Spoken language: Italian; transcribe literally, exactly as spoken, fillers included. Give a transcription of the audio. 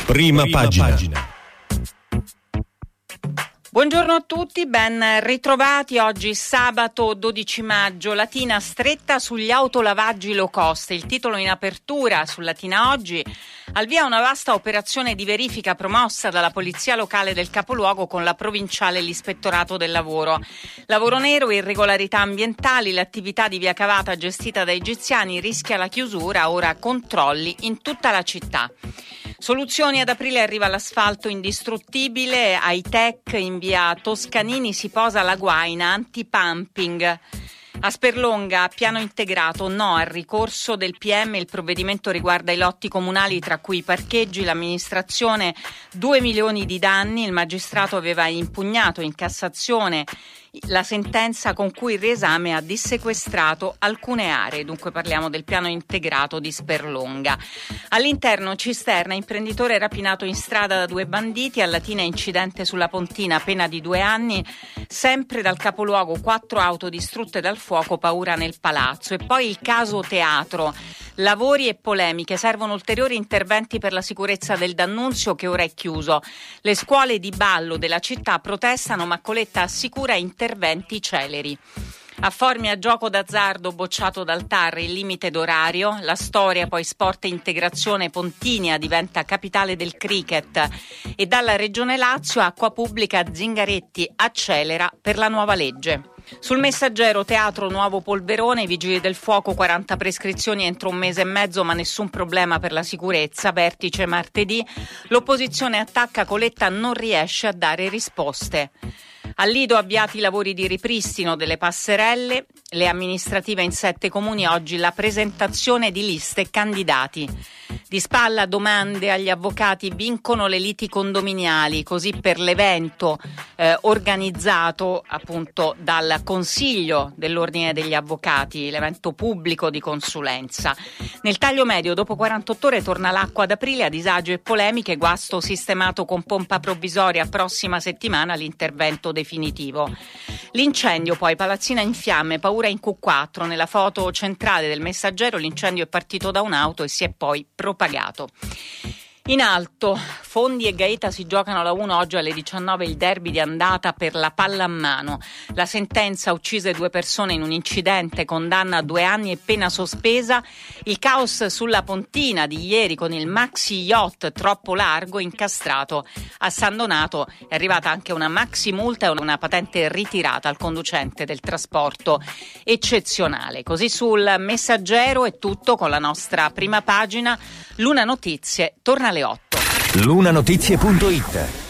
Prima, Prima pagina. pagina. Buongiorno a tutti, ben ritrovati. Oggi sabato dodici maggio, Latina stretta sugli autolavaggi low cost. Il titolo in apertura su Latina Oggi: al via una vasta operazione di verifica promossa dalla polizia locale del capoluogo con la provinciale e l'ispettorato del lavoro. Lavoro nero, irregolarità ambientali, l'attività di via Cavata gestita da egiziani rischia la chiusura, ora controlli in tutta la città. Soluzioni: ad aprile arriva l'asfalto indistruttibile, high-tech in via Toscanini si posa la guaina anti-pumping. A Sperlonga, piano integrato, no al ricorso del P M, il provvedimento riguarda i lotti comunali tra cui i parcheggi, l'amministrazione due milioni di danni, il magistrato aveva impugnato in Cassazione la sentenza con cui il riesame ha dissequestrato alcune aree, dunque parliamo del piano integrato di Sperlonga. All'interno cisterna, imprenditore rapinato in strada da due banditi, a Latina incidente sulla Pontina, pena di due anni, sempre dal capoluogo quattro auto distrutte dal fuoco, paura nel palazzo. E poi il caso teatro. Lavori e polemiche, servono ulteriori interventi per la sicurezza del D'Annunzio che ora è chiuso. Le scuole di ballo della città protestano, ma Coletta assicura interventi celeri. A Formia, gioco d'azzardo bocciato dal T A R, il limite d'orario, la storia, poi sport e integrazione, Pontinia diventa capitale del cricket. E dalla Regione Lazio, acqua pubblica, Zingaretti accelera per la nuova legge. Sul Messaggero, teatro, nuovo polverone, vigili del fuoco, quaranta prescrizioni entro un mese e mezzo ma nessun problema per la sicurezza, vertice martedì, l'opposizione attacca, Coletta non riesce a dare risposte. Al Lido avviati i lavori di ripristino delle passerelle, le amministrative in sette comuni, oggi la presentazione di liste e candidati. Di spalla domande agli avvocati, vincono le liti condominiali, così per l'evento eh, organizzato appunto dal Consiglio dell'Ordine degli Avvocati, l'evento pubblico di consulenza. Nel taglio medio, dopo quarantotto ore torna l'acqua ad aprile, a disagio e polemiche, guasto sistemato con pompa provvisoria, prossima settimana l'intervento definitivo. L'incendio poi, palazzina in fiamme, paura in Q quattro, nella foto centrale del Messaggero l'incendio è partito da un'auto e si è poi propagato. In alto, Fondi e Gaeta si giocano alla uno oggi alle diciannove il derby di andata per la pallamano. La sentenza: uccise due persone in un incidente, condanna a due anni e pena sospesa. Il caos sulla Pontina di ieri con il maxi yacht troppo largo incastrato. A San Donato è arrivata anche una maxi multa e una patente ritirata al conducente del trasporto eccezionale. Così sul Messaggero è tutto con la nostra prima pagina. Luna Notizie torna alle otto. lunanotizie punto it